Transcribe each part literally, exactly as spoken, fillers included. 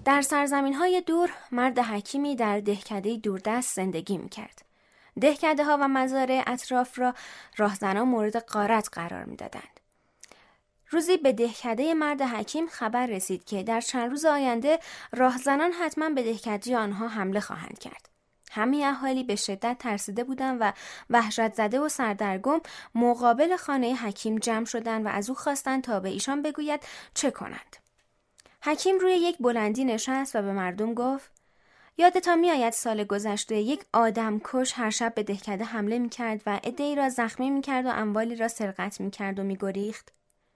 در سرزمین‌های دور مرد حکیمی در دهکده دوردست زندگی می‌کرد. دهکده ها و مزارع اطراف را راهزنان مورد غارت قرار می‌دادند. روزی به دهکده مرد حکیم خبر رسید که در چند روز آینده راهزنان حتما به دهکده آنها حمله خواهند کرد. همه اهالی به شدت ترسیده بودند و وحشت زده و سردرگم مقابل خانه حکیم جمع شدند و از او خواستند تا به ایشان بگوید چه کنند. حکیم روی یک بلندی نشست و به مردم گفت: یادتان می آید سال گذشته یک آدم کش هر شب به دهکده حمله می کرد و عده‌ای را زخمی می کرد و اموالی را سرقت می کرد و می گریخت؟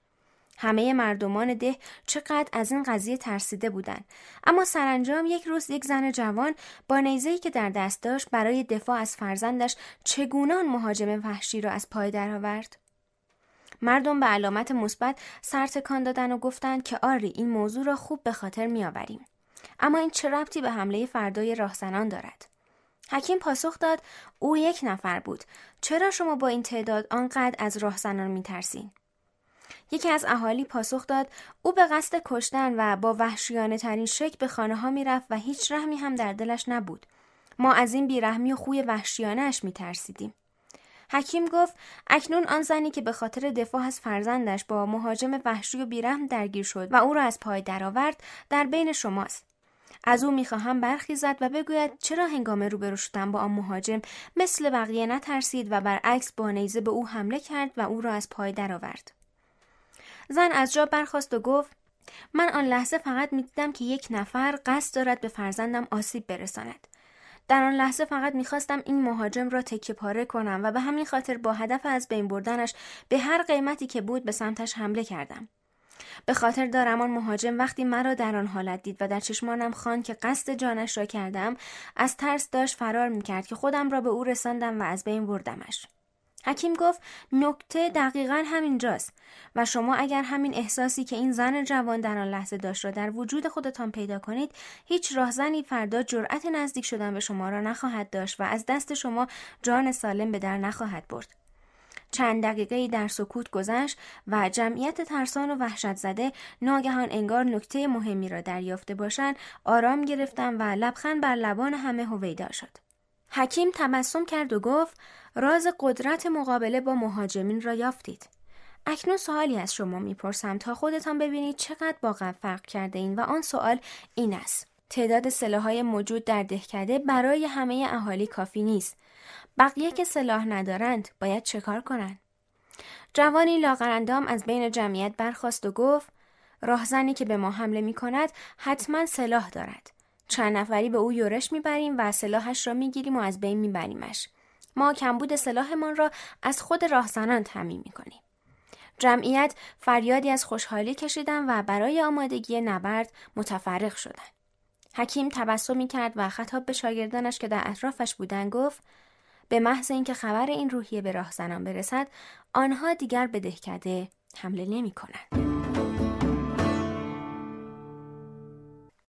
همه مردمان ده چقدر از این قضیه ترسیده بودند، اما سرانجام یک روز یک زن جوان با نیزه‌ای که در دست داشت برای دفاع از فرزندش چگونه آن مهاجم وحشی را از پای درآورد. مردم به علامت مثبت سر تکان دادند و گفتند که آری این موضوع را خوب به خاطر می‌آوریم، اما این چه ربطی به حمله فردای راهزنان دارد؟ حکیم پاسخ داد: او یک نفر بود، چرا شما با این تعداد آنقدر از راهزنان می‌ترسید؟ یکی از اهالی پاسخ داد: او به قصد کشتن و با وحشیانه ترین شکل به خانه ها می رفت و هیچ رحمی هم در دلش نبود. ما از این بیرحمی و خوی وحشیانه اش می ترسیدیم. حکیم گفت: اکنون آن زنی که به خاطر دفاع از فرزندش با مهاجم وحشی و بیرحم درگیر شد و او را از پای درآورد در بین شماست. از او میخواهم برخیزد و بگوید چرا هنگام روبرو شدن با آن مهاجم مثل بقیه نترسید و برعکس با نیزه به او حمله کرد و او را از پای درآورد. زن از جا برخاست و گفت: من آن لحظه فقط می‌دیدم که یک نفر قصد دارد به فرزندم آسیب برساند. در آن لحظه فقط می‌خواستم این مهاجم را تکه پاره کنم و به همین خاطر با هدف از بین بردنش به هر قیمتی که بود به سمتش حمله کردم. به خاطر دارم آن مهاجم وقتی مرا در آن حالت دید و در چشمانم خواند که قصد جانش را کردم، از ترس داشت فرار می‌کرد که خودم را به او رساندم و از بین بردمش. حکیم گفت: نکته دقیقاً همینجاست و شما اگر همین احساسی که این زن جوان در آن لحظه داشت را در وجود خودتان پیدا کنید، هیچ راهزنی فردا جرأت نزدیک شدن به شما را نخواهد داشت و از دست شما جان سالم به در نخواهد برد. چند دقیقه‌ای در سکوت گذشت و جمعیت ترسان و وحشت زده ناگهان انگار نکته مهمی را دریافته باشند آرام گرفتند و لبخند بر لبان همه هویدا شد. حکیم تبسم کرد و گفت: راز قدرت مقابله با مهاجمین را یافتید. اکنون سوالی از شما میپرسم تا خودتان ببینید چقدر با قبل فرق کرده این و آن سوال این است: تعداد سلاح‌های موجود در دهکده برای همه اهالی کافی نیست. بقیه که سلاح ندارند باید چه کار کنند؟ جوانی لاغرندام از بین جمعیت برخاست و گفت: راهزنی که به ما حمله میکند حتما سلاح دارد. چند نفری به او یورش میبریم و سلاحش را میگیریم و از بین میبریمش. ما کمبود سلاحمان را از خود راهزنان تامین میکنیم. جمعیت فریادی از خوشحالی کشیدند و برای آمادگی نبرد متفرق شدند. حکیم تبسمی کرد و خطاب به شاگردانش که در اطرافش بودند گفت: به محض اینکه خبر این روحیه به راهزنان برسد، آنها دیگر به دهکده حمله نمی‌کنند.